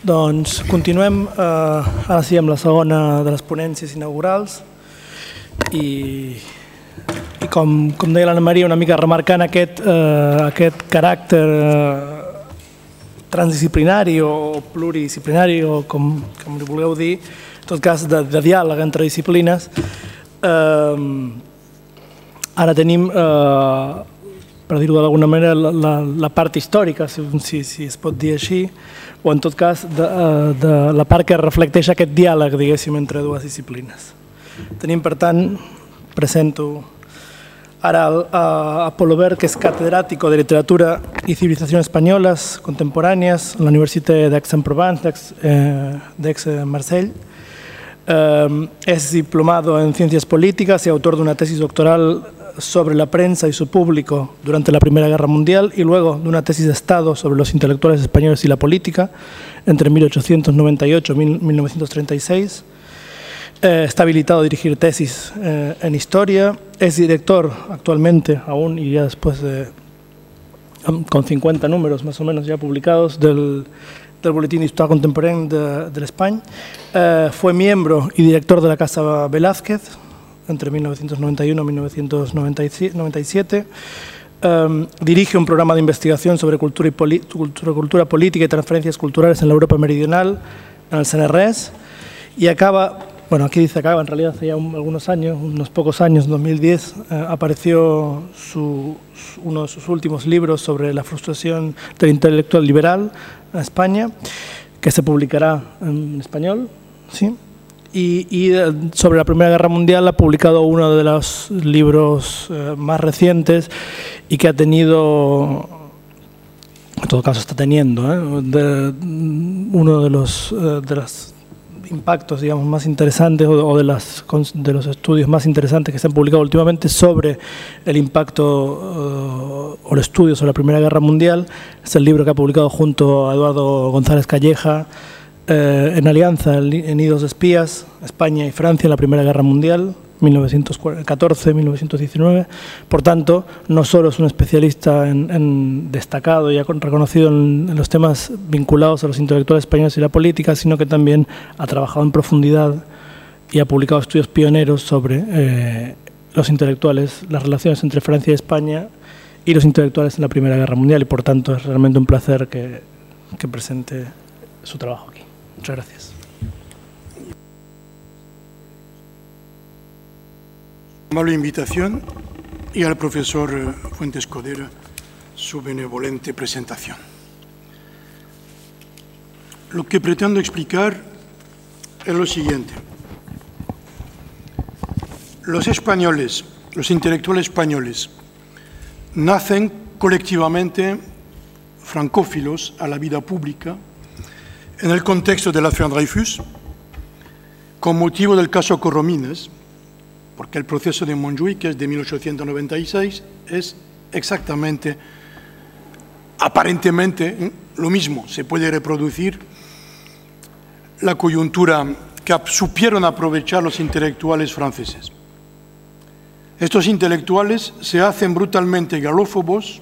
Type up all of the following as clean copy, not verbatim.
Doncs continuem ara sí amb la segona de les ponències inaugurals i com deia l'Anna Maria, una mica remarcant aquest caràcter transdisciplinari o pluridisciplinari o com li vulgueu dir, en tot cas de diàleg entre disciplines. Ara tenim, per dir-ho d'alguna manera, la part històrica, si es pot dir així, o en tot cas de la part que reflecteix aquest diàleg, diguéssim, entre dues disciplines. Tenim, per tant, presento ara a Pol Aubert, que és catedràtico de Literatura y Civilización Españolas Contemporáneas en la Universitat d'Aix-en-Provence, d'Aix-Marseille. Es diplomado en Ciencias Políticas y autor de una tesis doctoral sobre la prensa y su público durante la Primera Guerra Mundial y luego de una tesis de Estado sobre los intelectuales españoles y la política entre 1898 y 1936. Está habilitado a dirigir tesis en historia. Es director actualmente, aún y ya después con 50 números más o menos ya publicados, del Boletín de Historia Contemporánea de España. Fue miembro y director de la Casa Velázquez entre 1991 y 1997. Dirige un programa de investigación sobre cultura política y transferencias culturales en la Europa meridional, en el CNRS, y acaba, bueno, aquí dice acaba, en realidad hace ya algunos años, unos pocos años, en 2010, apareció uno de sus últimos libros sobre la frustración del intelectual liberal en España, que se publicará en español, ¿sí? Y sobre la Primera Guerra Mundial ha publicado uno de los libros más recientes y que ha tenido, en todo caso está teniendo, uno de los impactos, digamos, más interesantes o de los estudios más interesantes que se han publicado últimamente sobre el impacto o el estudio sobre la Primera Guerra Mundial. Es el libro que ha publicado junto a Eduardo González Calleja, en alianza en Nidos de Espías, España y Francia en la Primera Guerra Mundial, 1914-1919. Por tanto, no solo es un especialista destacado y reconocido en los temas vinculados a los intelectuales españoles y la política, sino que también ha trabajado en profundidad y ha publicado estudios pioneros sobre los intelectuales, las relaciones entre Francia y España y los intelectuales en la Primera Guerra Mundial, y por tanto es realmente un placer que presente su trabajo aquí. Muchas gracias. Amable invitación y al profesor Fuentes Codera su benevolente presentación. Lo que pretendo explicar es lo siguiente. Los españoles, los intelectuales españoles, nacen colectivamente francófilos a la vida pública en el contexto de la affaire Dreyfus, con motivo del caso Corromines, porque el proceso de Montjuïc, que es de 1896, es exactamente, aparentemente, lo mismo. Se puede reproducir la coyuntura que supieron aprovechar los intelectuales franceses. Estos intelectuales se hacen brutalmente galófobos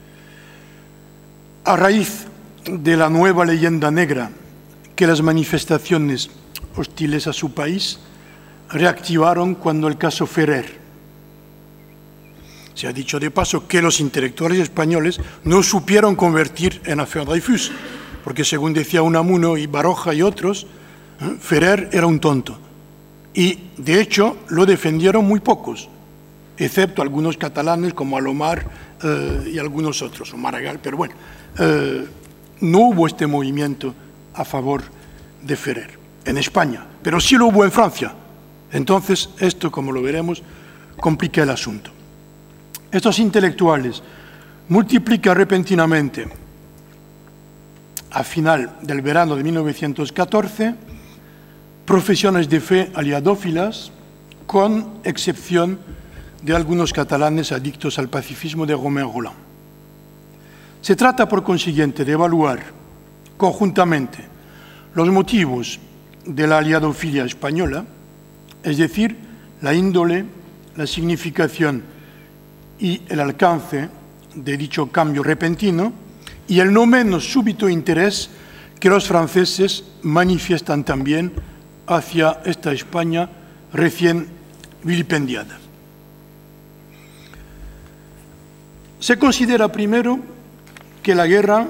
a raíz de la nueva leyenda negra que las manifestaciones hostiles a su país reactivaron cuando el caso Ferrer. Se ha dicho de paso que los intelectuales españoles no supieron convertir en affaire Dreyfus, porque según decía Unamuno y Baroja y otros, Ferrer era un tonto. Y de hecho lo defendieron muy pocos, excepto algunos catalanes como Alomar y algunos otros, o Maragall, pero bueno, no hubo este movimiento a favor de Ferrer en España, pero sí lo hubo en Francia. Entonces, esto, como lo veremos, complica el asunto. Estos intelectuales multiplican repentinamente, a final del verano de 1914, profesiones de fe aliadófilas, con excepción de algunos catalanes adictos al pacifismo de Romain Rolland. Se trata, por consiguiente, de evaluar conjuntamente los motivos de la aliadofilia española, es decir, la índole, la significación y el alcance de dicho cambio repentino y el no menos súbito interés que los franceses manifiestan también hacia esta España recién vilipendiada. Se considera primero que la guerra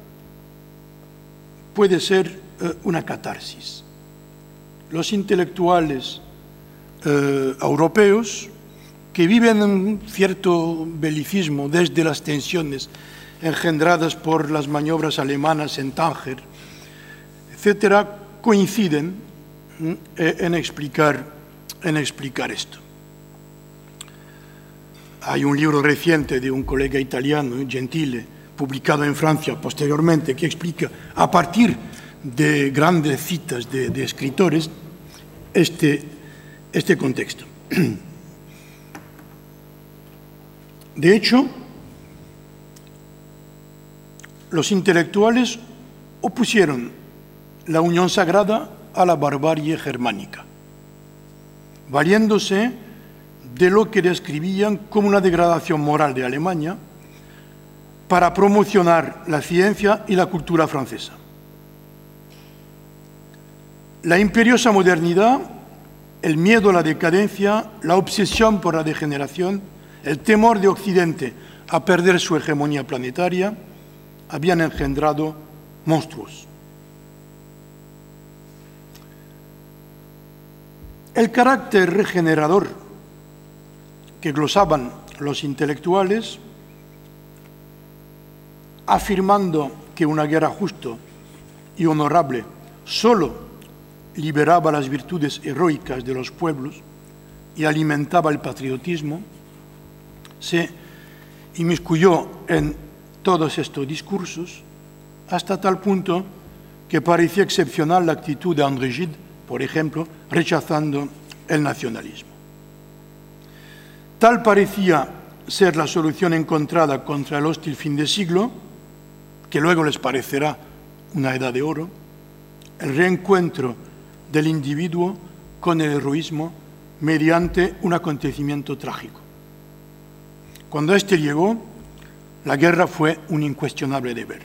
puede ser una catarsis. Los intelectuales europeos que viven un cierto belicismo desde las tensiones engendradas por las maniobras alemanas en Tánger, etcétera, coinciden en explicar esto. Hay un libro reciente de un colega italiano, Gentile, publicado en Francia posteriormente, que explica, a partir de grandes citas de escritores, este contexto. De hecho, los intelectuales opusieron la unión sagrada a la barbarie germánica, valiéndose de lo que describían como una degradación moral de Alemania para promocionar la ciencia y la cultura francesa. La imperiosa modernidad, el miedo a la decadencia, la obsesión por la degeneración, el temor de Occidente a perder su hegemonía planetaria, habían engendrado monstruos. El carácter regenerador que glosaban los intelectuales, afirmando que una guerra justa y honorable solo liberaba las virtudes heroicas de los pueblos y alimentaba el patriotismo, se inmiscuyó en todos estos discursos hasta tal punto que parecía excepcional la actitud de André Gide, por ejemplo, rechazando el nacionalismo. Tal parecía ser la solución encontrada contra el hostil fin de siglo, que luego les parecerá una edad de oro, el reencuentro del individuo con el heroísmo mediante un acontecimiento trágico. Cuando éste llegó, la guerra fue un incuestionable deber,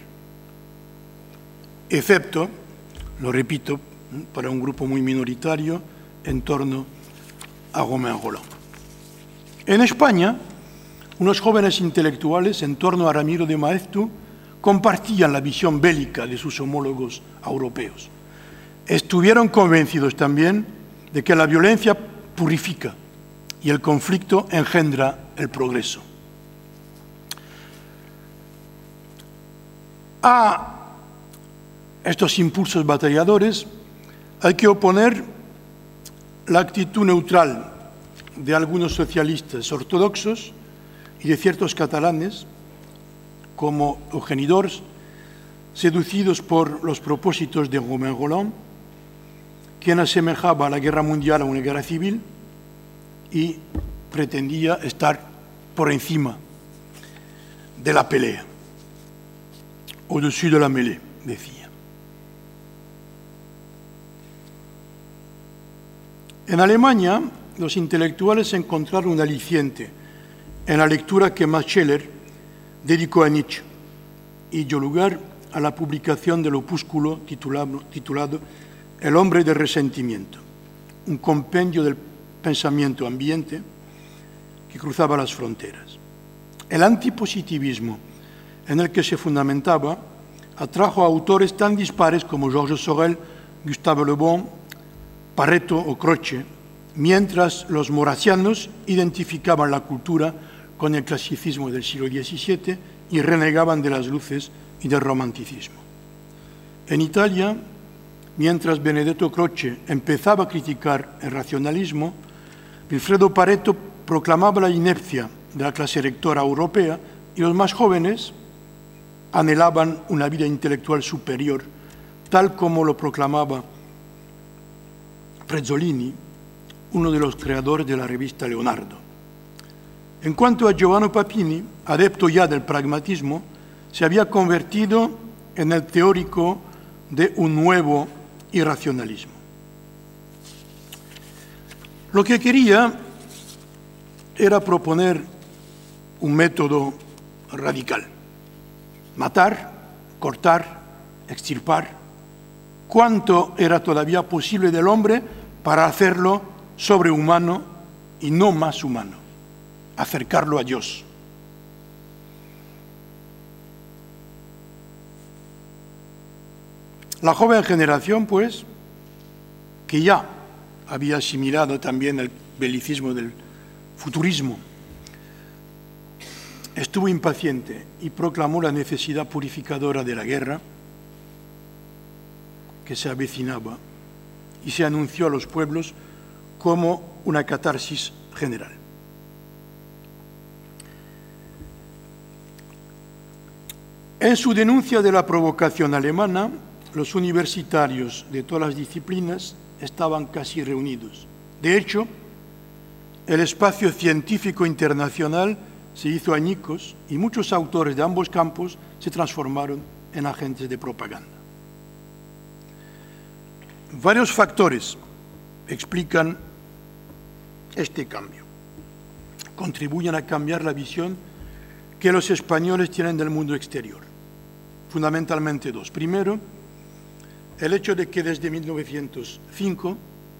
excepto, lo repito, para un grupo muy minoritario en torno a Romain Rolland. En España, unos jóvenes intelectuales en torno a Ramiro de Maeztu compartían la visión bélica de sus homólogos europeos. Estuvieron convencidos también de que la violencia purifica y el conflicto engendra el progreso. A estos impulsos batalladores hay que oponer la actitud neutral de algunos socialistas ortodoxos y de ciertos catalanes, como Eugeni d'Ors, seducidos por los propósitos de Romain Rolland, quien asemejaba a la guerra mundial a una guerra civil y pretendía estar por encima de la pelea, au-dessus de la mêlée, decía. En Alemania, los intelectuales encontraron un aliciente en la lectura que Max Scheler dedicó a Nietzsche y dio lugar a la publicación del opúsculo titulado El hombre del resentimiento, un compendio del pensamiento ambiente que cruzaba las fronteras. El antipositivismo en el que se fundamentaba atrajo a autores tan dispares como Georges Sorel, Gustave Le Bon, Pareto o Croce, mientras los maurrassianos identificaban la cultura con el clasicismo del siglo XVII y renegaban de las luces y del romanticismo. En Italia, mientras Benedetto Croce empezaba a criticar el racionalismo, Vilfredo Pareto proclamaba la inepcia de la clase lectora europea y los más jóvenes anhelaban una vida intelectual superior, tal como lo proclamaba Frezzolini, uno de los creadores de la revista Leonardo. En cuanto a Giovanni Papini, adepto ya del pragmatismo, se había convertido en el teórico de un nuevo irracionalismo. Lo que quería era proponer un método radical: matar, cortar, extirpar, cuánto era todavía posible del hombre para hacerlo sobrehumano y no más humano, acercarlo a Dios. La joven generación, pues, que ya había asimilado también el belicismo del futurismo, estuvo impaciente y proclamó la necesidad purificadora de la guerra que se avecinaba y se anunció a los pueblos como una catarsis general. En su denuncia de la provocación alemana, los universitarios de todas las disciplinas estaban casi reunidos. De hecho, el espacio científico internacional se hizo añicos y muchos autores de ambos campos se transformaron en agentes de propaganda. Varios factores explican este cambio. Contribuyen a cambiar la visión que los españoles tienen del mundo exterior. Fundamentalmente dos. Primero, el hecho de que desde 1905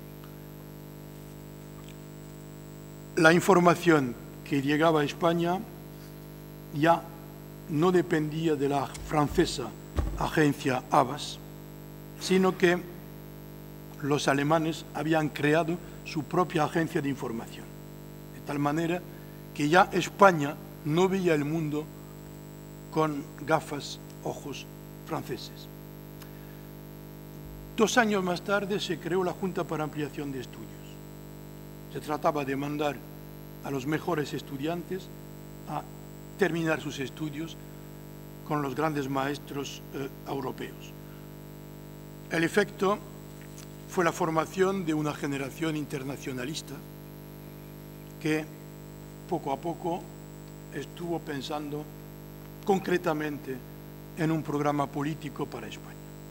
la información que llegaba a España ya no dependía de la francesa agencia Havas, sino que los alemanes habían creado su propia agencia de información, de tal manera que ya España no veía el mundo con gafas, ojos franceses. 2 años más tarde se creó la Junta para Ampliación de Estudios. Se trataba de mandar a los mejores estudiantes a terminar sus estudios con los grandes maestros europeos. El efecto fue la formación de una generación internacionalista que poco a poco estuvo pensando concretamente en un programa político para España.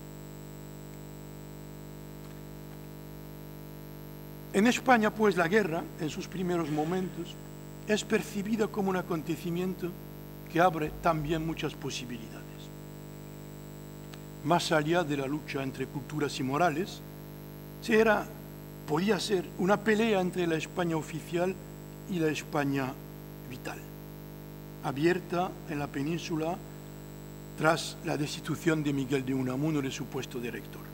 En España, pues, la guerra, en sus primeros momentos, es percibida como un acontecimiento que abre también muchas posibilidades. Más allá de la lucha entre culturas y morales, podía ser una pelea entre la España oficial y la España vital, abierta en la península tras la destitución de Miguel de Unamuno de su puesto de rector.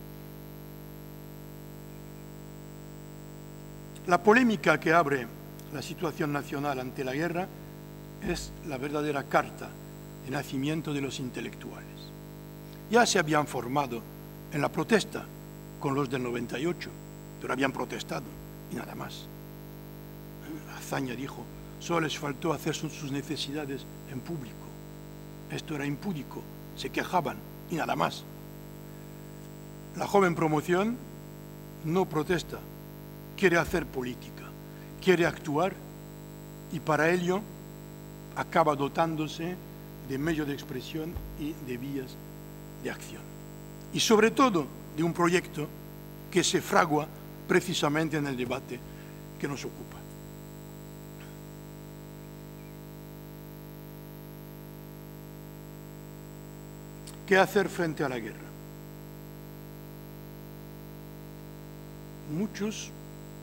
La polémica que abre la situación nacional ante la guerra es la verdadera carta de nacimiento de los intelectuales. Ya se habían formado en la protesta con los del 98, pero habían protestado y nada más. Azaña dijo, solo les faltó hacer sus necesidades en público. Esto era impúdico, se quejaban y nada más. La joven promoción no protesta, quiere hacer política, quiere actuar y para ello acaba dotándose de medios de expresión y de vías de acción. Y sobre todo de un proyecto que se fragua precisamente en el debate que nos ocupa. ¿Qué hacer frente a la guerra? Muchos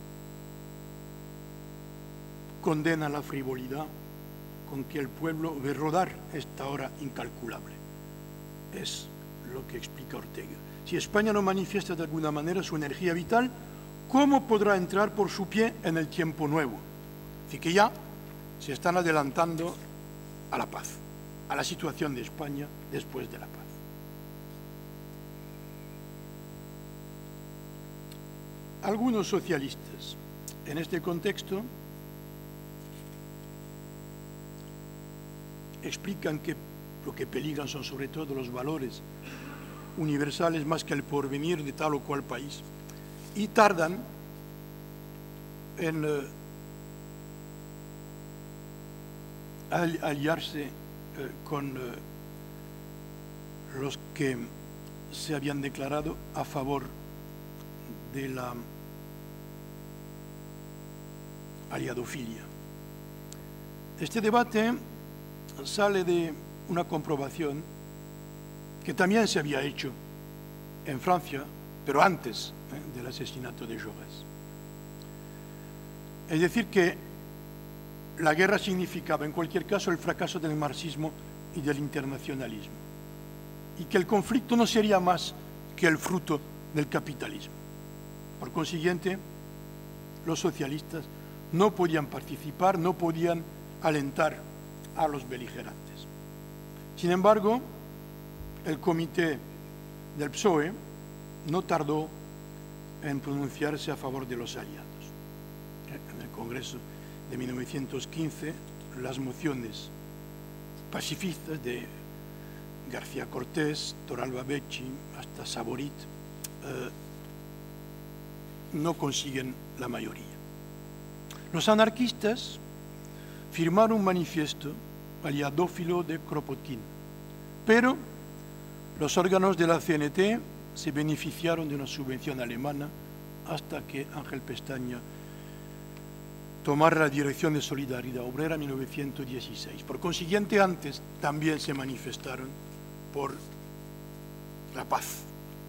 condenan la frivolidad con que el pueblo ve rodar esta hora incalculable. Es lo que explica Ortega. Si España no manifiesta de alguna manera su energía vital, ¿cómo podrá entrar por su pie en el tiempo nuevo? Así que ya se están adelantando a la paz, a la situación de España después de la paz. Algunos socialistas en este contexto explican que lo que peligran son sobre todo los valores universales más que el porvenir de tal o cual país y tardan en aliarse con los que se habían declarado a favor de la aliadofilia. Este debate sale de una comprobación que también se había hecho en Francia pero antes del asesinato de Jaurès. Es decir, que la guerra significaba, en cualquier caso, el fracaso del marxismo y del internacionalismo, y que el conflicto no sería más que el fruto del capitalismo. Por consiguiente, los socialistas no podían participar, no podían alentar a los beligerantes. Sin embargo, el comité del PSOE no tardó en pronunciarse a favor de los aliados. En el Congreso de 1915, las mociones pacifistas de García Cortés, Torralba Becci, hasta Saborit, no consiguen la mayoría. Los anarquistas firmaron un manifiesto aliadófilo de Kropotkin, pero los órganos de la CNT se beneficiaron de una subvención alemana hasta que Ángel Pestaña tomara la dirección de Solidaridad Obrera en 1916. Por consiguiente, antes también se manifestaron por la paz.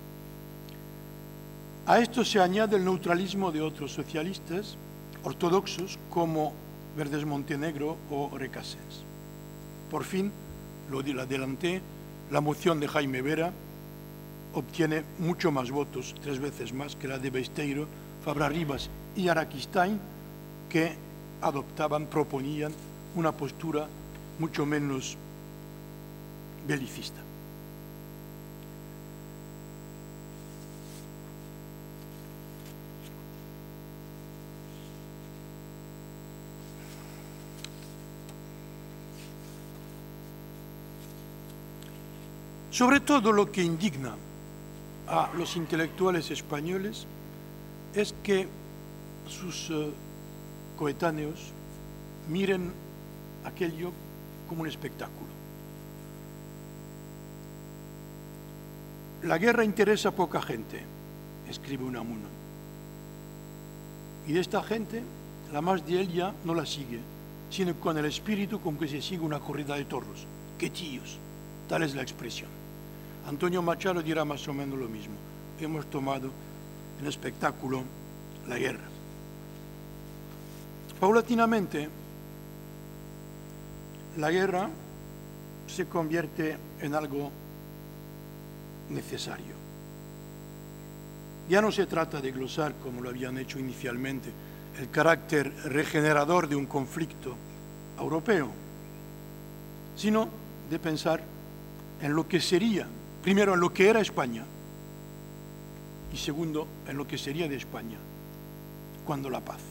A esto se añade el neutralismo de otros socialistas ortodoxos como Verdes Montenegro o Recasens. Por fin, lo adelanté, la moción de Jaime Vera obtiene mucho más votos, 3 veces más que la de Besteiro, Fabra Ribas y Araquistain, que proponían una postura mucho menos belicista. Sobre todo, lo que indigna a los intelectuales españoles es que sus coetáneos miren aquello como un espectáculo. La guerra interesa a poca gente, escribe Unamuno, y de esta gente, la más de ella no la sigue, sino con el espíritu con que se sigue una corrida de toros. ¡Qué tíos! Tal es la expresión. Antonio Machado dirá más o menos lo mismo. Hemos tomado en espectáculo la guerra. Paulatinamente, la guerra se convierte en algo necesario. Ya no se trata de glosar, como lo habían hecho inicialmente, el carácter regenerador de un conflicto europeo, sino de pensar en lo que sería, primero en lo que era España y segundo en lo que sería de España cuando la paz.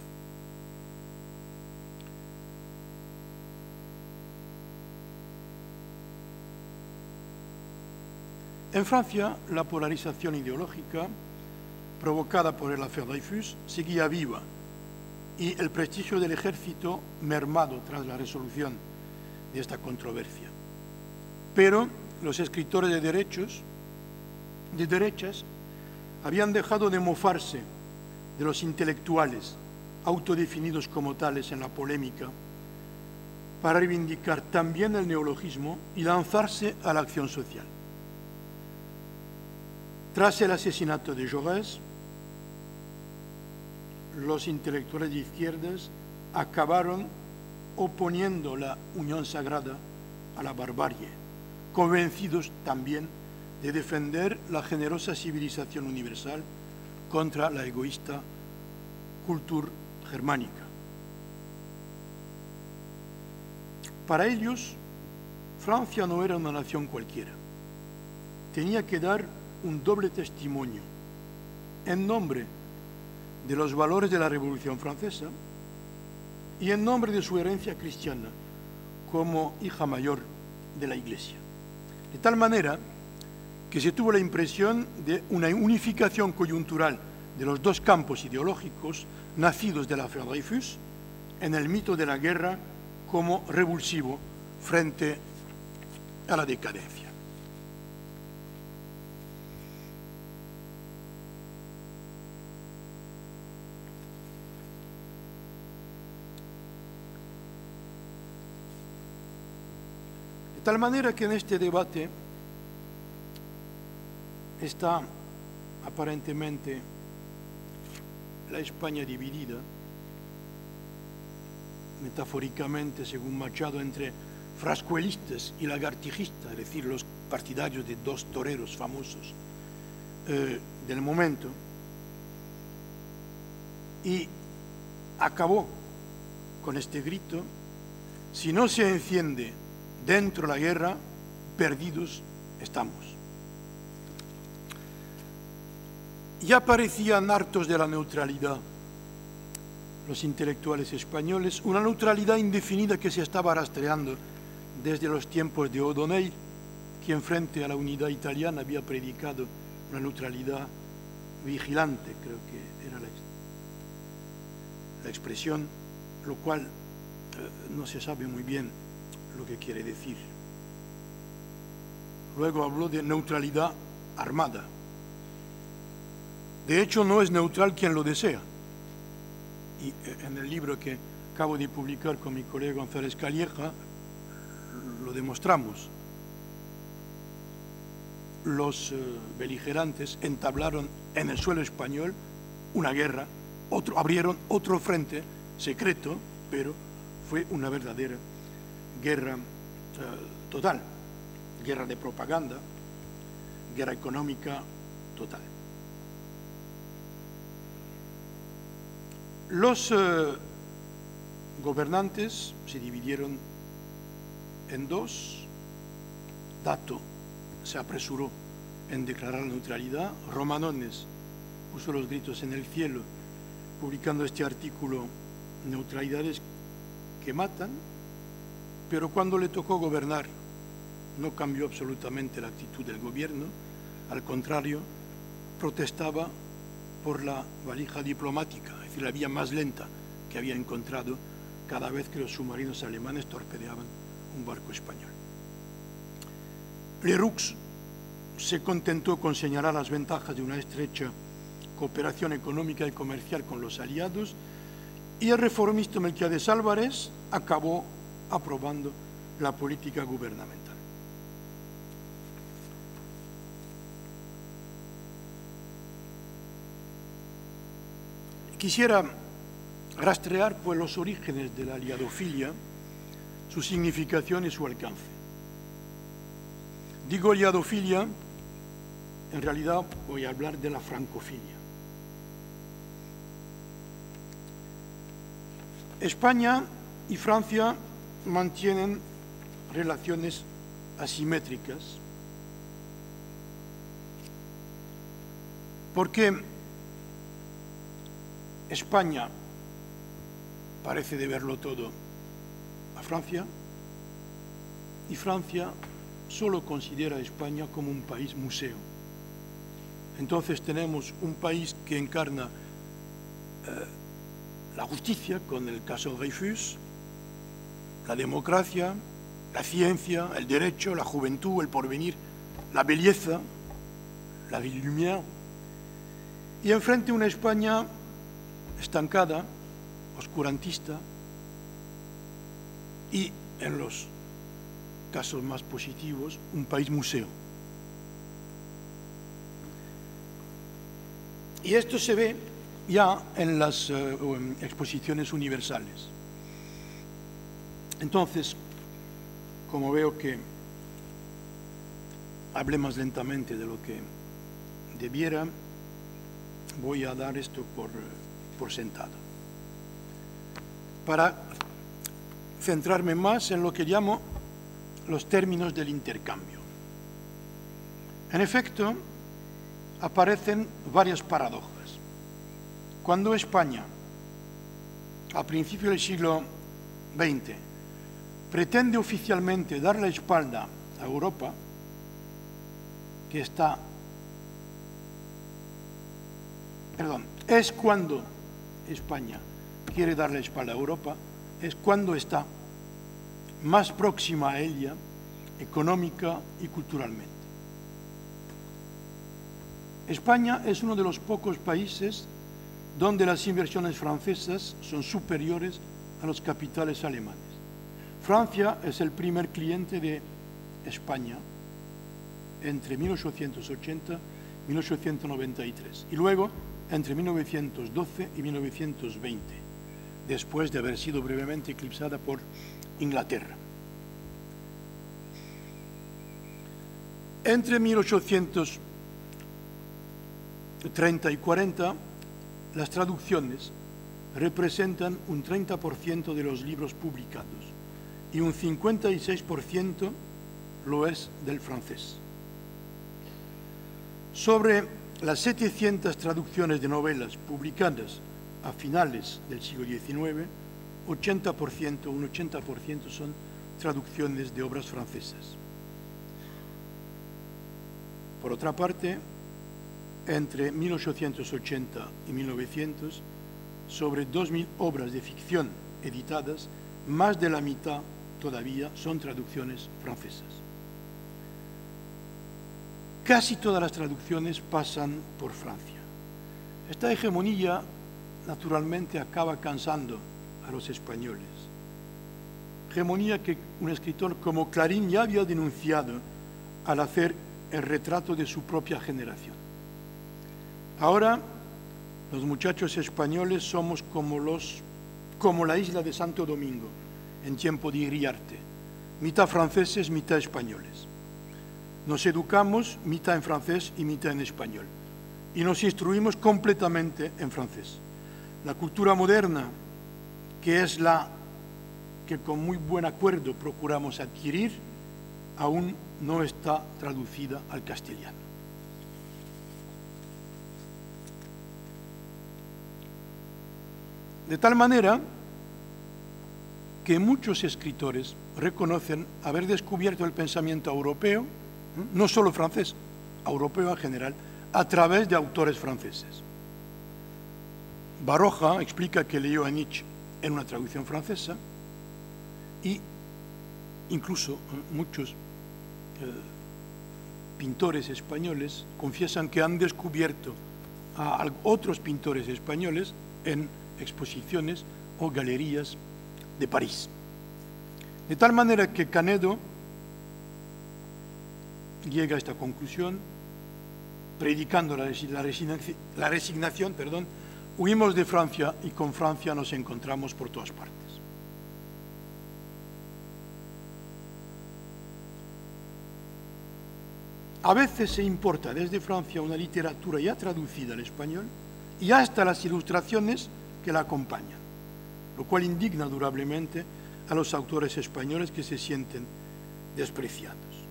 En Francia, la polarización ideológica provocada por el Affaire Dreyfus seguía viva y el prestigio del ejército mermado tras la resolución de esta controversia. Pero los escritores de derechas habían dejado de mofarse de los intelectuales autodefinidos como tales en la polémica para reivindicar también el neologismo y lanzarse a la acción social. Tras el asesinato de Jaurès, los intelectuales de izquierdas acabaron oponiendo la unión sagrada a la barbarie, convencidos también de defender la generosa civilización universal contra la egoísta cultura germánica. Para ellos, Francia no era una nación cualquiera. Tenía que dar un doble testimonio en nombre de los valores de la Revolución Francesa y en nombre de su herencia cristiana como hija mayor de la Iglesia. De tal manera que se tuvo la impresión de una unificación coyuntural de los dos campos ideológicos nacidos de la Affaire Dreyfus en el mito de la guerra como revulsivo frente a la decadencia. De tal manera que en este debate está aparentemente la España dividida, metafóricamente, según Machado, entre frascuelistas y lagartijistas, es decir, los partidarios de dos toreros famosos del momento, y acabó con este grito: si no se enciende dentro la guerra, perdidos estamos. Ya parecían hartos de la neutralidad los intelectuales españoles, una neutralidad indefinida que se estaba rastreando desde los tiempos de O'Donnell, quien frente a la unidad italiana había predicado una neutralidad vigilante, creo que era la expresión, lo cual no se sabe muy bien lo que quiere decir. Luego habló de neutralidad armada. De hecho, no es neutral quien lo desea. Y en el libro que acabo de publicar con mi colega González Calleja, lo demostramos. Los beligerantes entablaron en el suelo español una guerra, abrieron otro frente secreto, pero fue una verdadera guerra total, guerra de propaganda, guerra económica total. Los gobernantes se dividieron en dos. Dato se apresuró en declarar la neutralidad. Romanones puso los gritos en el cielo publicando este artículo, Neutralidades que matan, pero cuando le tocó gobernar no cambió absolutamente la actitud del gobierno, al contrario, protestaba por la valija diplomática, es decir, la vía más lenta que había encontrado cada vez que los submarinos alemanes torpedeaban un barco español. Leroux se contentó con señalar las ventajas de una estrecha cooperación económica y comercial con los aliados, y el reformista Melquiades Álvarez acabó aprobando la política gubernamental. Quisiera rastrear pues los orígenes de la aliadofilia, su significación y su alcance. Digo aliadofilia, en realidad voy a hablar de la francofilia. España y Francia mantienen relaciones asimétricas porque España parece deberlo todo a Francia y Francia solo considera a España como un país museo. Entonces tenemos un país que encarna la justicia con el caso Dreyfus, la democracia, la ciencia, el derecho, la juventud, el porvenir, la belleza, la ville lumière, y enfrente una España estancada, oscurantista, y en los casos más positivos, un país museo. Y esto se ve ya en las exposiciones universales. Entonces, como veo que hablé más lentamente de lo que debiera, voy a dar esto por sentado. Para centrarme más en lo que llamo los términos del intercambio. En efecto, aparecen varias paradojas. Cuando España, a principios del siglo XX, pretende oficialmente dar la espalda a Europa, es cuando España quiere dar la espalda a Europa, es cuando está más próxima a ella económica y culturalmente. España es uno de los pocos países donde las inversiones francesas son superiores a los capitales alemanes. Francia es el primer cliente de España entre 1880 1893, y luego entre 1912 y 1920, después de haber sido brevemente eclipsada por Inglaterra. Entre 1830 y 40, las traducciones representan un 30% de los libros publicados y un 56% lo es del francés. Sobre las 700 traducciones de novelas publicadas a finales del siglo XIX, un 80% son traducciones de obras francesas. Por otra parte, entre 1880 y 1900, sobre 2.000 obras de ficción editadas, más de la mitad todavía son traducciones francesas. Casi todas las traducciones pasan por Francia. Esta hegemonía, naturalmente, acaba cansando a los españoles. Hegemonía que un escritor como Clarín ya había denunciado al hacer el retrato de su propia generación. Ahora, los muchachos españoles somos como la isla de Santo Domingo, en tiempo de Iriarte, mitad franceses, mitad españoles. Nos educamos mitad en francés y mitad en español, y nos instruimos completamente en francés. La cultura moderna, que es la que con muy buen acuerdo procuramos adquirir, aún no está traducida al castellano. De tal manera que muchos escritores reconocen haber descubierto el pensamiento europeo, no solo francés, europeo en general, a través de autores franceses. Baroja explica que leyó a Nietzsche en una traducción francesa y incluso muchos pintores españoles confiesan que han descubierto a otros pintores españoles en exposiciones o galerías de París. De tal manera que Canedo llega a esta conclusión, predicando la resignación, huimos de Francia y con Francia nos encontramos por todas partes. A veces se importa desde Francia una literatura ya traducida al español y hasta las ilustraciones que la acompañan, lo cual indigna durablemente a los autores españoles que se sienten despreciados.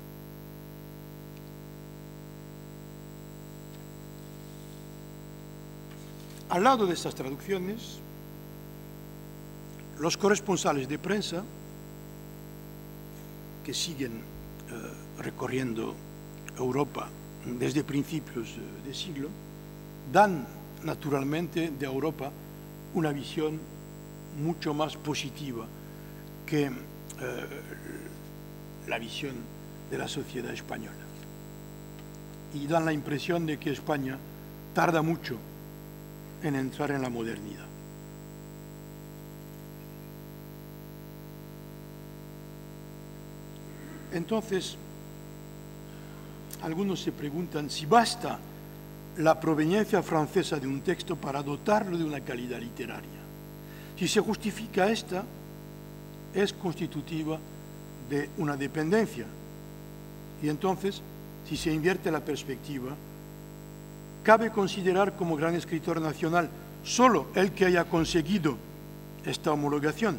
Al lado de estas traducciones, los corresponsales de prensa que siguen recorriendo Europa desde principios de siglo, dan naturalmente de Europa una visión mucho más positiva que la visión de la sociedad española. Y dan la impresión de que España tarda mucho en entrar en la modernidad. Entonces, algunos se preguntan si basta la proveniencia francesa de un texto para dotarlo de una calidad literaria. Si se justifica esta, es constitutiva de una dependencia. Y entonces, si se invierte la perspectiva, cabe considerar como gran escritor nacional solo el que haya conseguido esta homologación.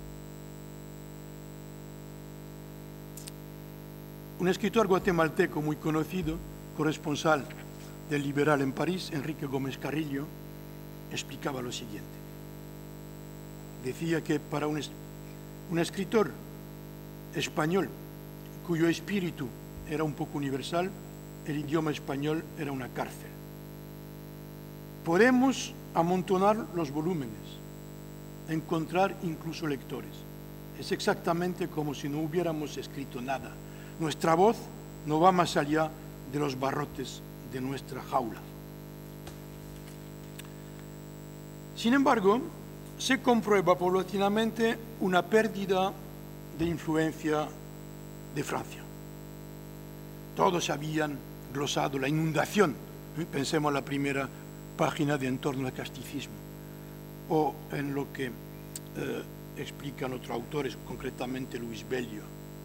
Un escritor guatemalteco muy conocido, corresponsal del Liberal en París, Enrique Gómez Carrillo, explicaba lo siguiente. Decía que para un escritor español cuyo espíritu era un poco universal, el idioma español era una cárcel. Podemos amontonar los volúmenes, encontrar incluso lectores. Es exactamente como si no hubiéramos escrito nada. Nuestra voz no va más allá de los barrotes de nuestra jaula. Sin embargo, se comprueba paulatinamente una pérdida de influencia de Francia. Todos habían glosado la inundación Pensemos en la primera página de En torno al casticismo, o en lo que explican otros autores, concretamente Luis Bellio.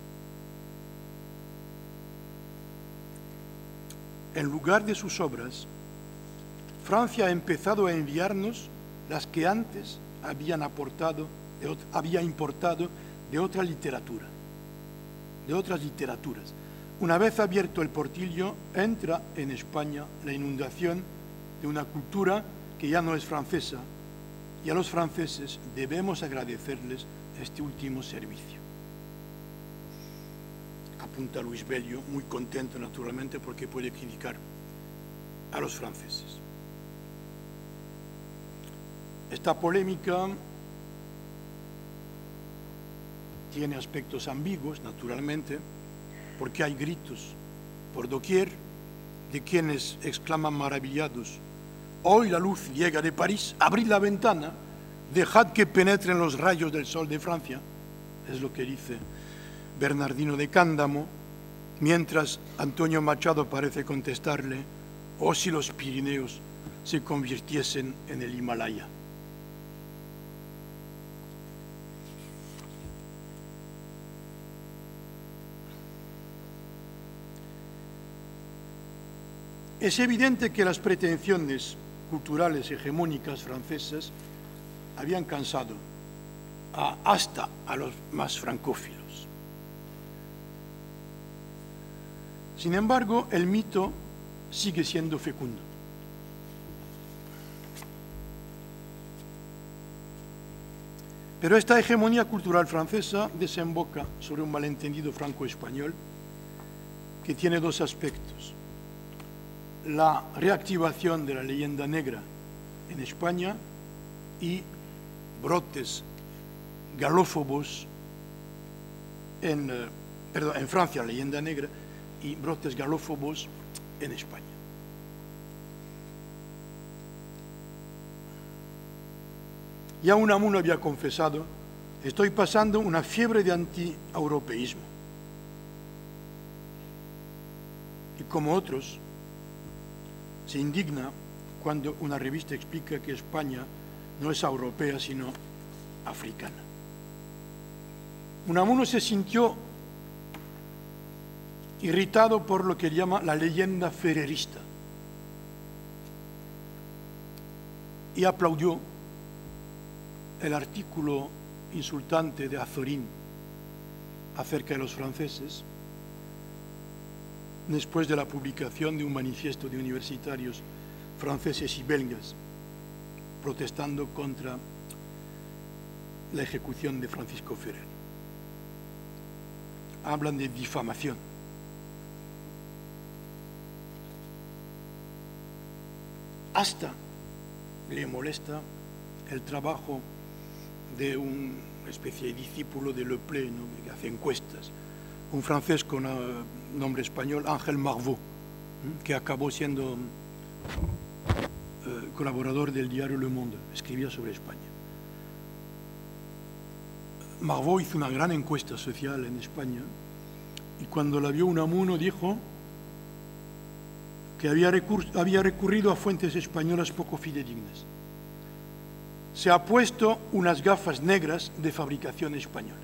En lugar de sus obras, Francia ha empezado a enviarnos las que antes había importado de otra literatura, de otras literaturas. Una vez abierto el portillo, entra en España la inundación de una cultura que ya no es francesa, y a los franceses debemos agradecerles este último servicio. Apunta Luis Bellio, muy contento naturalmente porque puede criticar a los franceses. Esta polémica tiene aspectos ambiguos, naturalmente, porque hay gritos por doquier de quienes exclaman maravillados: hoy la luz llega de París, abrid la ventana, dejad que penetren los rayos del sol de Francia. Es lo que dice Bernardino de Cándamo, mientras Antonio Machado parece contestarle: oh, si los Pirineos se convirtiesen en el Himalaya. Es evidente que las pretensiones culturales hegemónicas francesas habían cansado hasta a los más francófilos. Sin embargo, el mito sigue siendo fecundo. Pero esta hegemonía cultural francesa desemboca sobre un malentendido franco-español que tiene dos aspectos: la reactivación de la leyenda negra en España y brotes galófobos en Francia, la leyenda negra, y brotes galófobos en España. Ya Unamuno había confesado: estoy pasando una fiebre de anti-europeísmo. Y como otros, se indigna cuando una revista explica que España no es europea, sino africana. Unamuno se sintió irritado por lo que llama la leyenda ferrerista y aplaudió el artículo insultante de Azorín acerca de los franceses después de la publicación de un manifiesto de universitarios franceses y belgas protestando contra la ejecución de Francisco Ferrer. Hablan de difamación. Hasta le molesta el trabajo de una especie de discípulo de Le Play, ¿no?, que hace encuestas, un francés con nombre español, Ángel Marvaux, que acabó siendo colaborador del diario Le Monde, escribía sobre España. Marvaux hizo una gran encuesta social en España y cuando la vio Unamuno dijo que había recurrido a fuentes españolas poco fidedignas. Se ha puesto unas gafas negras de fabricación española.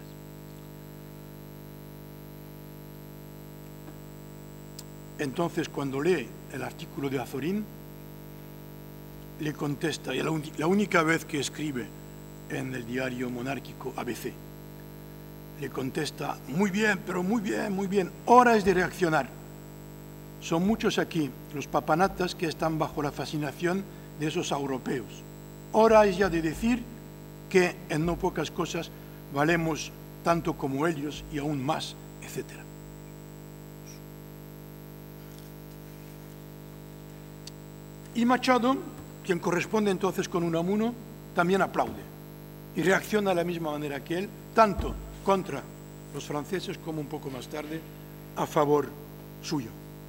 Entonces, cuando lee el artículo de Azorín, le contesta, y la única vez que escribe en el diario monárquico ABC, le contesta: muy bien, pero muy bien, muy bien, hora es de reaccionar. Son muchos aquí los papanatas que están bajo la fascinación de esos europeos. Hora es ya de decir que en no pocas cosas valemos tanto como ellos y aún más, etc. Y Machado, quien corresponde entonces con Unamuno, también aplaude y reacciona de la misma manera que él, tanto contra los franceses como un poco más tarde a favor suyo.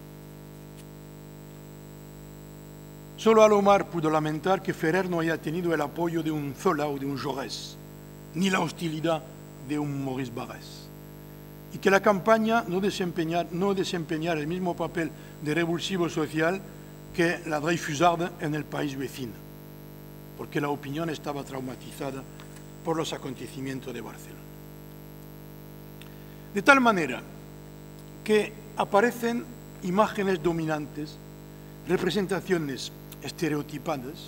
Solo Alomar pudo lamentar que Ferrer no haya tenido el apoyo de un Zola o de un Jaurès, ni la hostilidad de un Maurice Barrès, y que la campaña no desempeñara el mismo papel de revulsivo social que la Dreyfusarde en el país vecino, porque la opinión estaba traumatizada por los acontecimientos de Barcelona. De tal manera que aparecen imágenes dominantes, representaciones estereotipadas,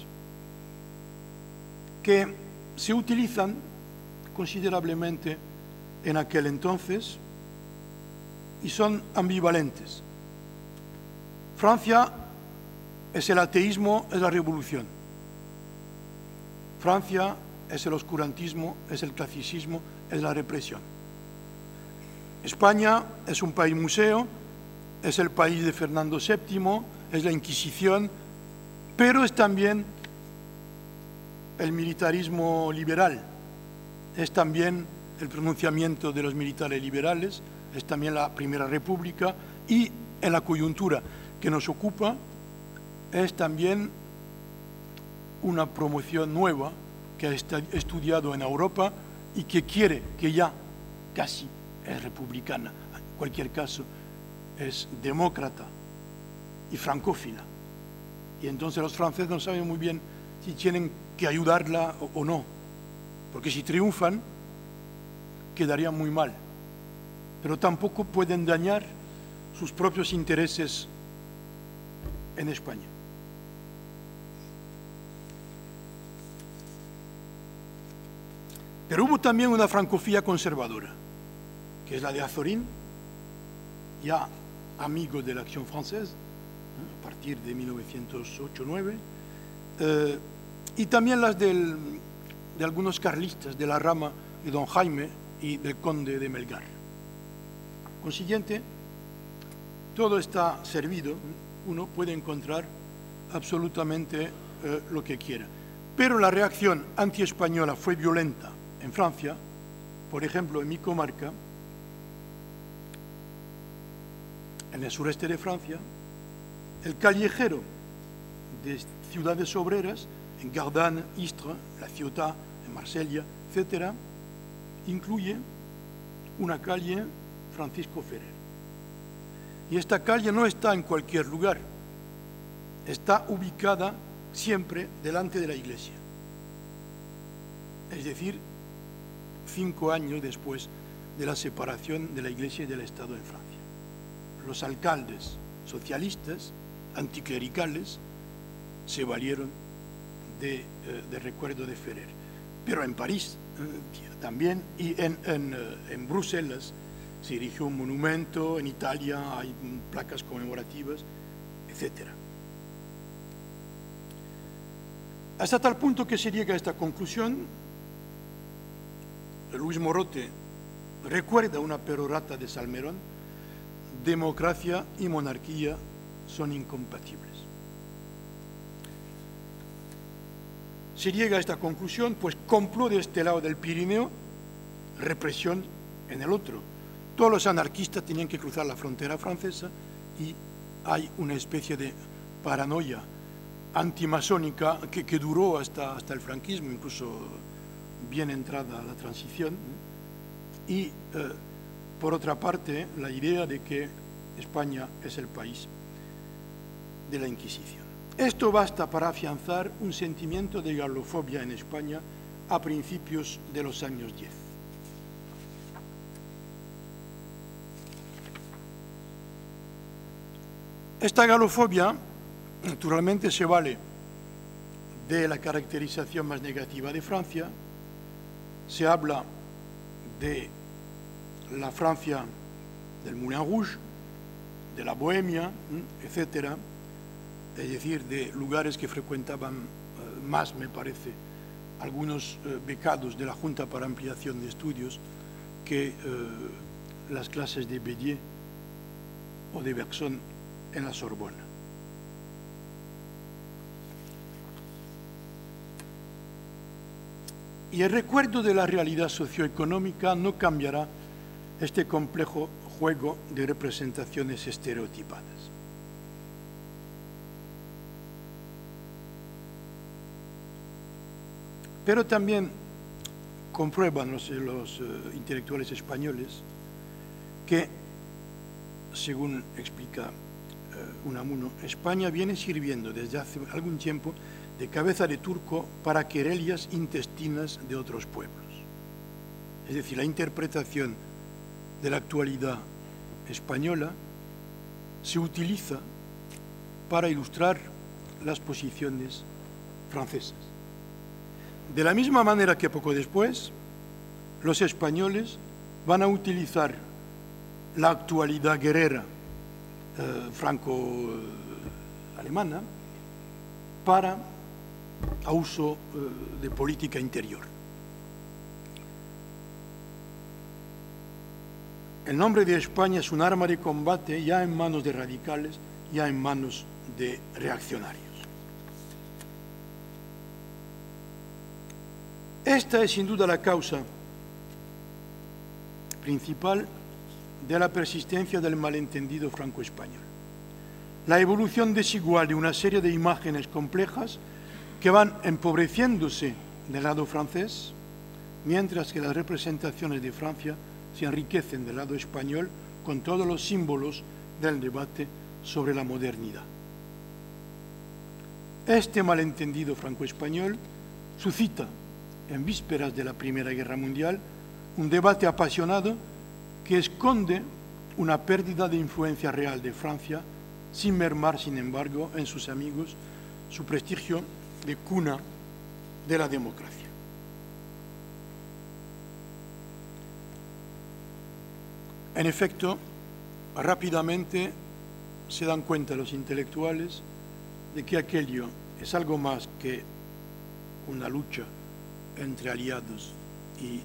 que se utilizan considerablemente en aquel entonces y son ambivalentes. Francia es el ateísmo, es la revolución. Francia es el oscurantismo, es el clasicismo, es la represión. España es un país museo, es el país de Fernando VII, es la Inquisición, pero es también el militarismo liberal, es también el pronunciamiento de los militares liberales, es también la Primera República, y en la coyuntura que nos ocupa es también una promoción nueva que ha estudiado en Europa y que quiere, que ya casi es republicana, en cualquier caso es demócrata y francófila. Y entonces los franceses no saben muy bien si tienen que ayudarla o no, porque si triunfan quedarían muy mal, pero tampoco pueden dañar sus propios intereses en España. Pero hubo también una francofía conservadora, que es la de Azorín, ya amigo de la Acción Française, a partir de 1908-9, y también las de algunos carlistas de la rama de don Jaime y del conde de Melgar. Consiguiente, todo está servido, uno puede encontrar absolutamente lo que quiera. Pero la reacción antiespañola fue violenta en Francia, por ejemplo, en mi comarca, en el sureste de Francia, el callejero de ciudades obreras, en Gardanne, Istres, La Ciotat, en Marsella, etc., incluye una calle Francisco Ferrer. Y esta calle no está en cualquier lugar, está ubicada siempre delante de la iglesia. Es decir, 5 años después de la separación de la iglesia y del Estado en Francia. Los alcaldes socialistas, anticlericales, se valieron de recuerdo de Ferrer. Pero en París también, y en Bruselas se erigió un monumento, en Italia hay placas conmemorativas, etc. Hasta tal punto que se llega a esta conclusión, Luis Morote recuerda una perorata de Salmerón: democracia y monarquía son incompatibles. Se llega a esta conclusión, pues complot de este lado del Pirineo, represión en el otro. Todos los anarquistas tenían que cruzar la frontera francesa y hay una especie de paranoia antimasónica que duró hasta el franquismo, incluso bien entrada la transición. Y por otra parte, la idea de que España es el país de la Inquisición. Esto basta para afianzar un sentimiento de galofobia en España a principios de los años 10. Esta galofobia, naturalmente, se vale de la caracterización más negativa de Francia. Se habla de la Francia del Moulin Rouge, de la Bohemia, etcétera, es decir, de lugares que frecuentaban más, me parece, algunos becados de la Junta para Ampliación de Estudios que las clases de Bédier o de Bergson en la Sorbona. Y el recuerdo de la realidad socioeconómica no cambiará este complejo juego de representaciones estereotipadas. Pero también comprueban los intelectuales españoles que, según explica Unamuno, España viene sirviendo desde hace algún tiempo de cabeza de turco para querellas intestinas de otros pueblos. Es decir, la interpretación de la actualidad española se utiliza para ilustrar las posiciones francesas. De la misma manera que poco después, los españoles van a utilizar la actualidad guerrera franco-alemana para a uso de política interior. El nombre de España es un arma de combate ya en manos de radicales, ya en manos de reaccionarios. Esta es sin duda la causa principal de la persistencia del malentendido franco-español. La evolución desigual de una serie de imágenes complejas que van empobreciéndose del lado francés, mientras que las representaciones de Francia se enriquecen del lado español con todos los símbolos del debate sobre la modernidad. Este malentendido franco-español suscita, en vísperas de la Primera Guerra Mundial, un debate apasionado que esconde una pérdida de influencia real de Francia, sin mermar, sin embargo, en sus amigos su prestigio de cuna de la democracia. En efecto, rápidamente se dan cuenta los intelectuales de que aquello es algo más que una lucha entre aliados y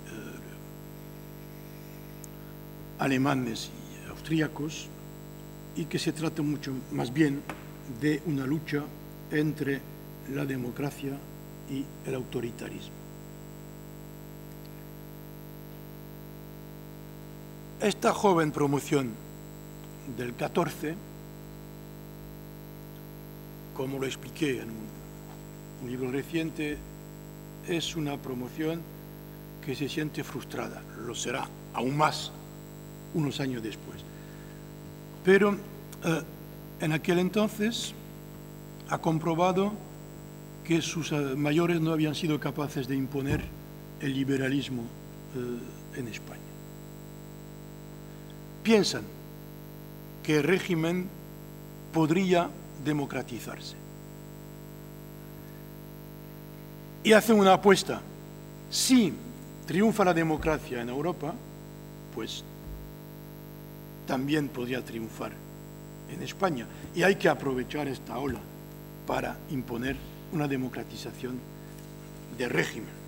alemanes y austríacos, y que se trata mucho más bien de una lucha entre la democracia y el autoritarismo. Esta joven promoción del 14, como lo expliqué en un libro reciente, es una promoción que se siente frustrada, lo será aún más unos años después. Pero en aquel entonces ha comprobado que sus mayores no habían sido capaces de imponer el liberalismo en España. Piensan que el régimen podría democratizarse. Y hacen una apuesta. Si triunfa la democracia en Europa, pues también podría triunfar en España. Y hay que aprovechar esta ola para imponer una democratización del régimen.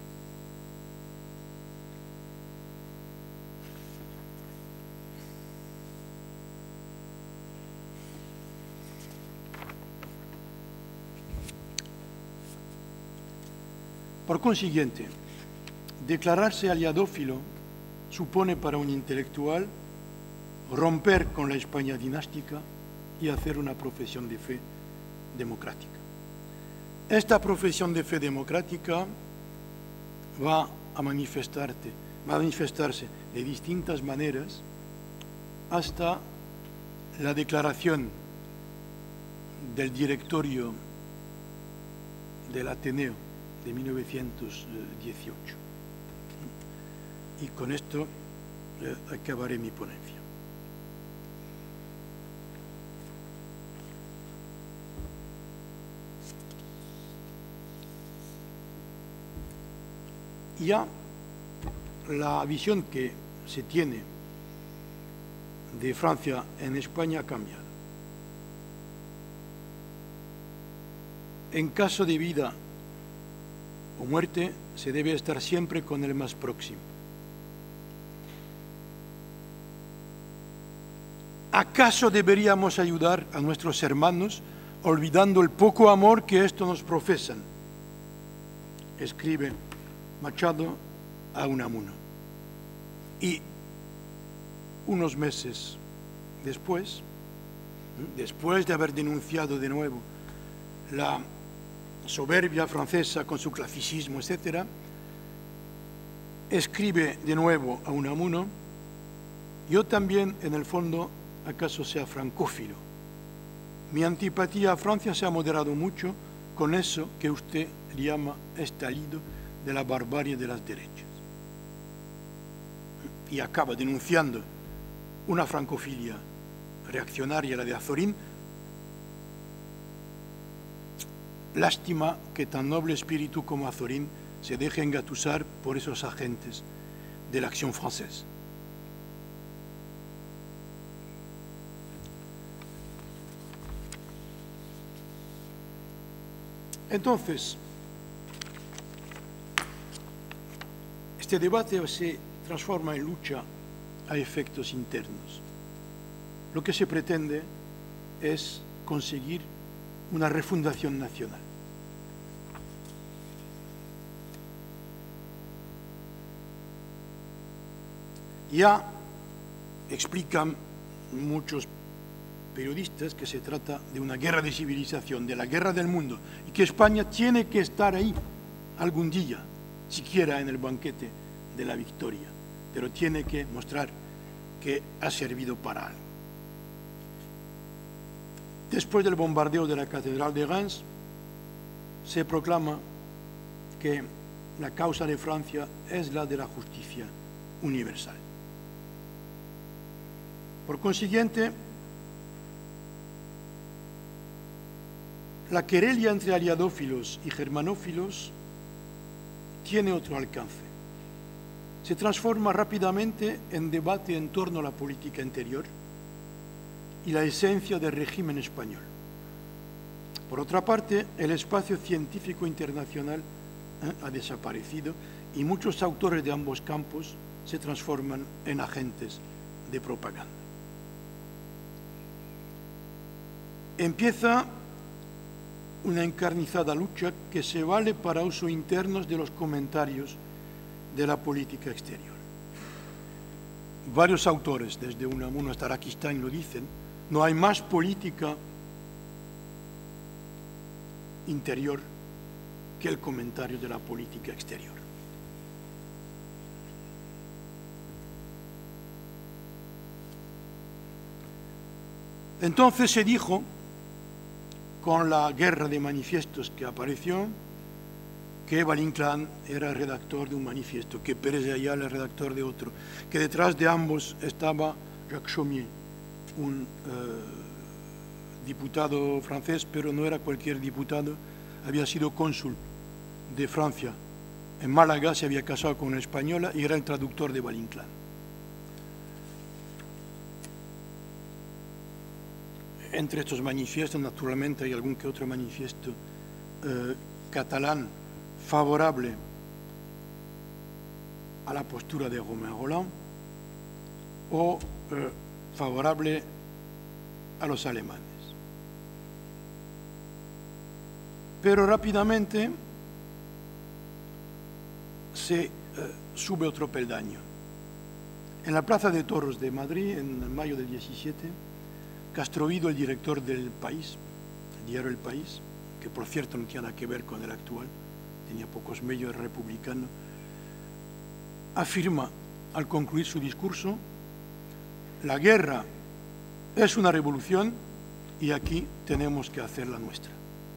Por consiguiente, declararse aliadófilo supone para un intelectual romper con la España dinástica y hacer una profesión de fe democrática. Esta profesión de fe democrática va a manifestarse de distintas maneras hasta la declaración del directorio del Ateneo de 1918. Y con esto acabaré mi ponencia. Ya la visión que se tiene de Francia en España ha cambiado. En caso de vida o muerte, se debe estar siempre con el más próximo. ¿Acaso deberíamos ayudar a nuestros hermanos olvidando el poco amor que estos nos profesan? Escribe Machado a Unamuno. Y unos meses después de haber denunciado de nuevo la soberbia francesa con su clasicismo, etc., escribe de nuevo a Unamuno: yo también, en el fondo, acaso sea francófilo, Mi antipatía a Francia se ha moderado mucho con eso que usted llama estallido de la barbarie de las derechas. Y acaba denunciando una francofilia reaccionaria, la de Azorín. Lástima que tan noble espíritu como Azorín se deje engatusar por esos agentes de la Acción Française. Entonces, este debate se transforma en lucha a efectos internos. Lo que se pretende es conseguir una refundación nacional. Ya explican muchos periodistas que se trata de una guerra de civilización, de la guerra del mundo, y que España tiene que estar ahí algún día, siquiera en el banquete de la victoria, pero tiene que mostrar que ha servido para algo. Después del bombardeo de la Catedral de Reims, se proclama que la causa de Francia es la de la justicia universal. Por consiguiente, la querella entre aliadófilos y germanófilos tiene otro alcance. Se transforma rápidamente en debate en torno a la política interior y la esencia del régimen español. Por otra parte, el espacio científico internacional ha desaparecido y muchos autores de ambos campos se transforman en agentes de propaganda. Empieza una encarnizada lucha que se vale para uso internos de los comentarios de la política exterior. Varios autores, desde Unamuno hasta Araquistáin, lo dicen: no hay más política interior que el comentario de la política exterior. Entonces se dijo, con la guerra de manifiestos que apareció, que Valle-Inclán era el redactor de un manifiesto, que Pérez de Ayala el redactor de otro, que detrás de ambos estaba Jacques Chaumier, un diputado francés, pero no era cualquier diputado, había sido cónsul de Francia en Málaga, se había casado con una española y era el traductor de Valle-Inclán. Entre estos manifiestos, naturalmente, hay algún que otro manifiesto catalán favorable a la postura de Romain Rolland o favorable a los alemanes. Pero rápidamente se sube otro peldaño. En la Plaza de Toros de Madrid, en mayo del 17, Castrovido, el director del País, el diario El País, que por cierto no tiene nada que ver con el actual, tenía pocos medios, republicano, afirma al concluir su discurso: la guerra es una revolución y aquí tenemos que hacer la nuestra.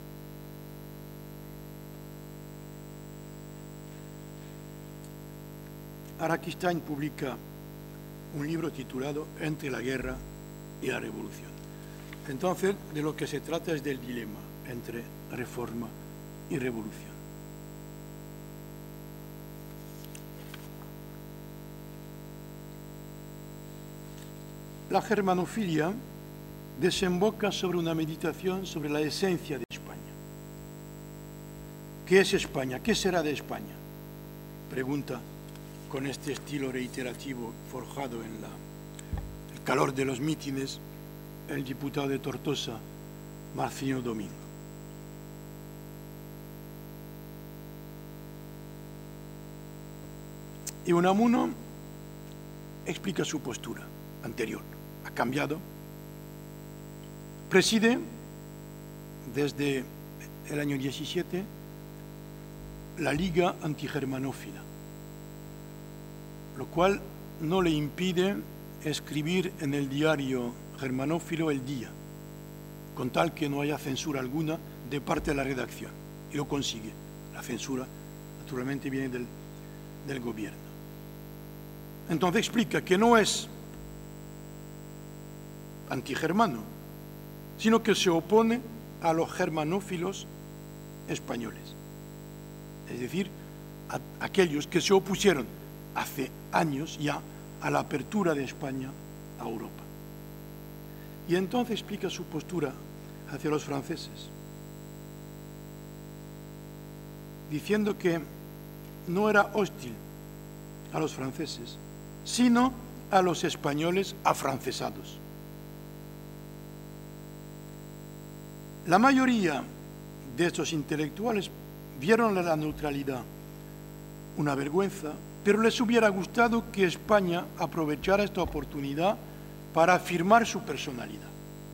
Araquistáin publica un libro titulado Entre la guerra y la revolución. Entonces, de lo que se trata es del dilema entre reforma y revolución. La germanofilia desemboca sobre una meditación sobre la esencia de España. ¿Qué es España? ¿Qué será de España? Pregunta con este estilo reiterativo forjado en el calor de los mítines el diputado de Tortosa, Marcelino Domingo. Y Unamuno explica su postura anterior. Ha cambiado. Preside desde el año 17 la Liga Antigermanófila, lo cual no le impide escribir en el diario germanófilo El Día, con tal que no haya censura alguna de parte de la redacción. Y lo consigue. La censura, naturalmente, viene del gobierno. Entonces explica que no es antigermano, sino que se opone a los germanófilos españoles. Es decir, a aquellos que se opusieron hace años ya a la apertura de España a Europa. Y entonces explica su postura hacia los franceses, diciendo que no era hostil a los franceses, sino a los españoles afrancesados. La mayoría de estos intelectuales vieron la neutralidad una vergüenza, pero les hubiera gustado que España aprovechara esta oportunidad para afirmar su personalidad.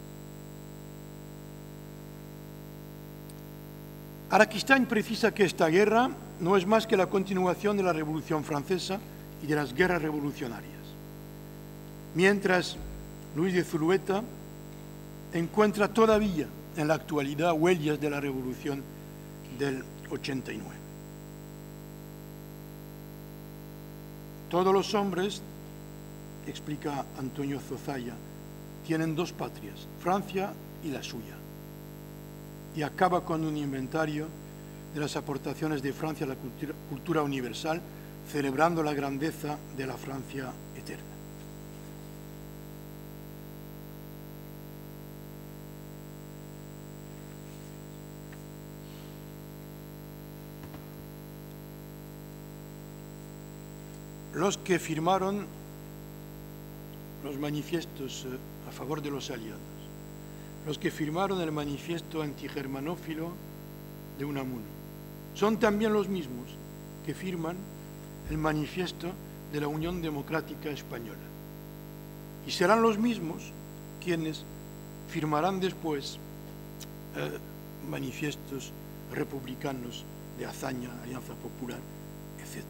Araquistáin precisa que esta guerra no es más que la continuación de la Revolución Francesa y de las guerras revolucionarias, mientras Luis de Zulueta encuentra todavía en la actualidad huellas de la Revolución del 89. Todos los hombres, explica Antonio Zozaya, tienen dos patrias, Francia y la suya. Y acaba con un inventario de las aportaciones de Francia a la cultura universal, celebrando la grandeza de la Francia eterna. Los que firmaron los manifiestos a favor de los aliados, los que firmaron el manifiesto antigermanófilo de Unamuno, son también los mismos que firman el manifiesto de la Unión Democrática Española. Y serán los mismos quienes firmarán después manifiestos republicanos de Azaña, Alianza Popular, etc.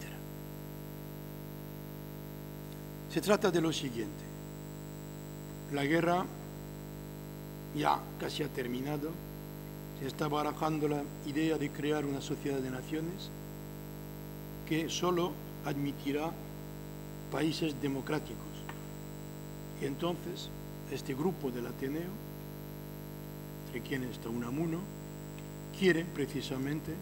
Se trata de lo siguiente: la guerra ya casi ha terminado, se está barajando la idea de crear una sociedad de naciones que solo admitirá países democráticos. Y entonces este grupo del Ateneo, entre quienes está Unamuno, quiere precisamente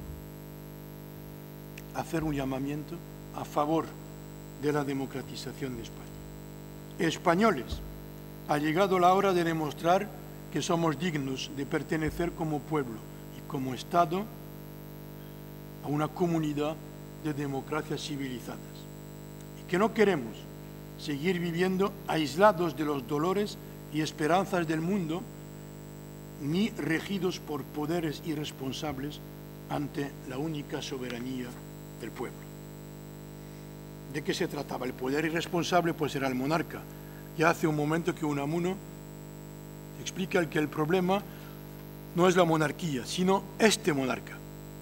hacer un llamamiento a favor de la democratización de España. Españoles, ha llegado la hora de demostrar que somos dignos de pertenecer como pueblo y como Estado a una comunidad de democracias civilizadas y que no queremos seguir viviendo aislados de los dolores y esperanzas del mundo ni regidos por poderes irresponsables ante la única soberanía del pueblo. ¿De qué se trataba? El poder irresponsable pues era el monarca. Ya hace un momento que Unamuno explica que el problema no es la monarquía, sino este monarca.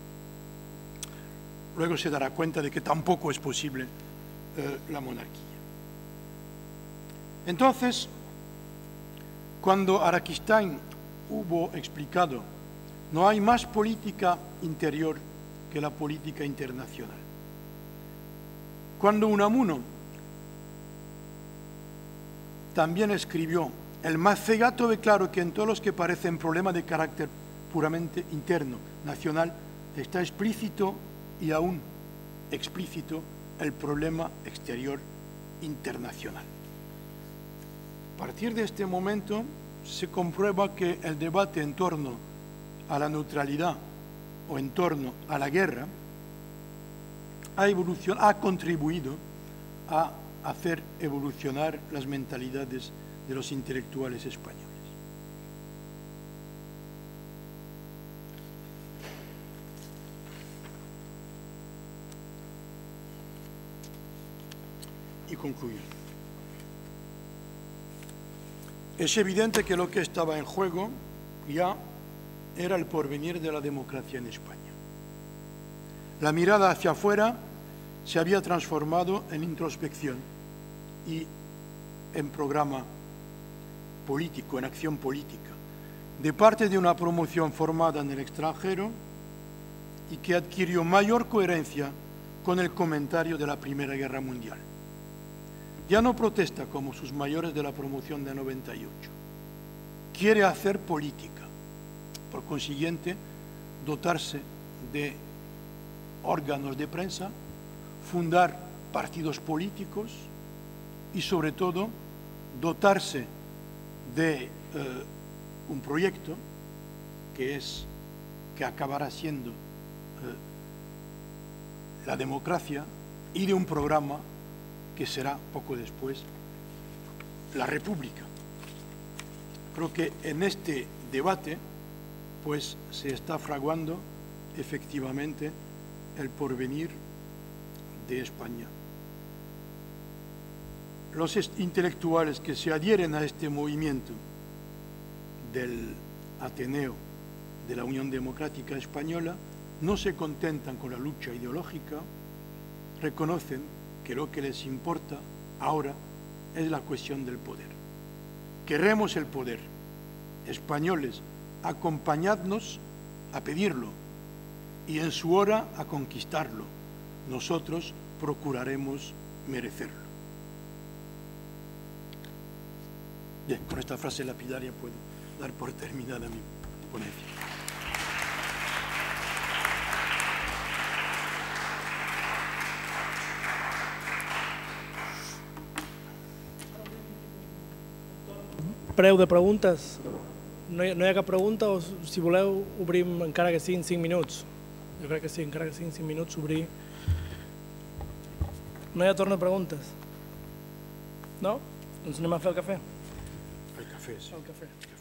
Luego se dará cuenta de que tampoco es posible la monarquía. Entonces, cuando Araquistáin hubo explicado no hay más política interior que la política internacional, cuando Unamuno también escribió: el Macegato ve claro que en todos los que parecen problemas de carácter puramente interno, nacional, está explícito y aún explícito el problema exterior internacional. A partir de este momento se comprueba que el debate en torno a la neutralidad o en torno a la guerra ha contribuido a hacer evolucionar las mentalidades de los intelectuales españoles. Y concluir. Es evidente que lo que estaba en juego ya era el porvenir de la democracia en España. La mirada hacia afuera se había transformado en introspección y en programa político, en acción política. de parte de una promoción formada en el extranjero y que adquirió mayor coherencia con el comentario de la Primera Guerra Mundial. Ya no protesta como sus mayores de la promoción de 98. Quiere hacer política. Por consiguiente, dotarse de órganos de prensa, fundar partidos políticos y, sobre todo, dotarse de un proyecto que acabará siendo la democracia y de un programa que será poco después la República. Creo que en este debate pues se está fraguando efectivamente el porvenir de España. Los intelectuales que se adhieren a este movimiento del Ateneo de la Unión Democrática Española no se contentan con la lucha ideológica, reconocen que lo que les importa ahora es la cuestión del poder. Queremos el poder. Españoles, acompañadnos a pedirlo y en su hora a conquistarlo. Nosotros procuraremos merecerlo. Bien, con esta frase lapidaria puedo dar por terminada mi ponencia. Preu de preguntes. No hi ha cap pregunta o, si voleu, obrim encara que siguin 5 minuts. Jo crec que sí, encara que siguin 5 minuts, obrir. No hi ha torn de preguntes? No? Doncs anem a fer el cafè. El café, sí. El cafè.